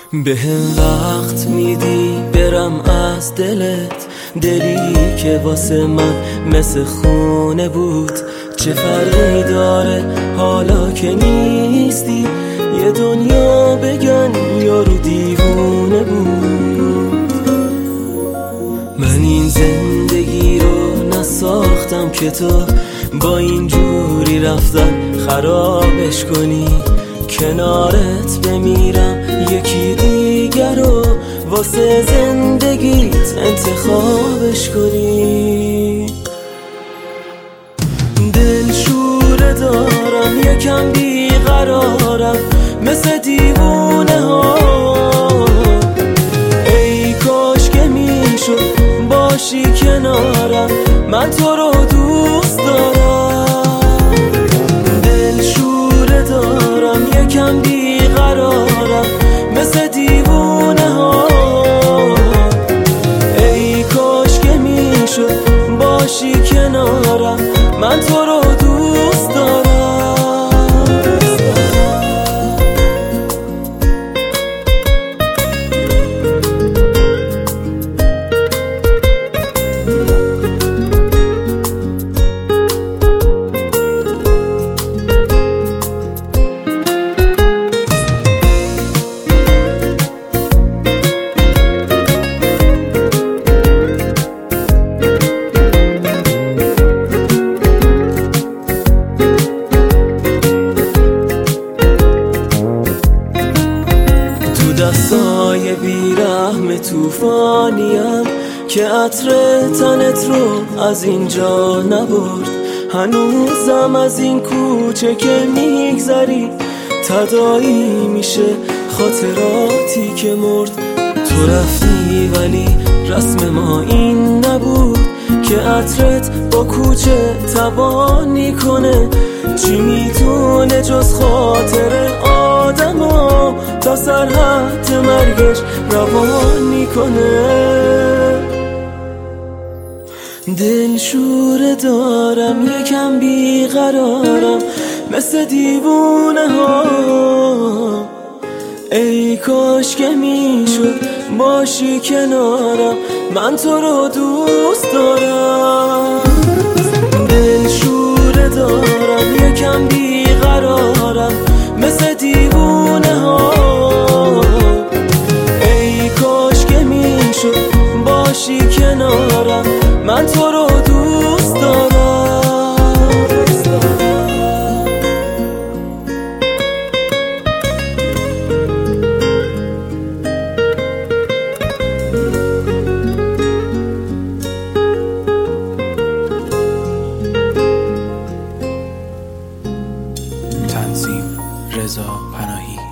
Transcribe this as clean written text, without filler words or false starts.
به هم وقت میدی برم از دلت، دلی که واسه من مثل خونه بود. چه فرقی داره حالا که نیستی، یه دنیا بگن یارو دیوونه بود. من این زندگی رو نساختم که تو با این جوری رفتن خرابش کنی. کنارت بمیرم یکی دیگر رو واسه زندگیت انتخابش کنی. دل شوره دارم یکم بیقرارم مثل دیوونه ها. ای کاش که میشد باشی کنارم، من تو رو دوست دارم. دل شوره دارم یکم بیقرارم مثل دیوونه ها. ای کاش که میشد باشی کنارم، من تو رو دوست دارم. دستای بیرحم توفانیم که عطر تنت رو از اینجا نبرد. هنوزم از این کوچه که میگذری تداعی میشه خاطراتی که مرد. تو رفتی ولی رسم ما این نبود که عطرت با کوچه تبانی کنه. چی میتونه جز خاطر آدمو تا سرحد مرگش روانی کنه. دل شوره دارم یکم بیقرارم مثل دیوونه ها. ای کاش که میشد باشی کنارم، من تو رو دوست دارم. دل شوره دارم یکم بیقرارم مثل دیوونه ها. ای کاش که میشد باشی کنارم، من تو رو دوست دارم. تنظیم رضا پناهی.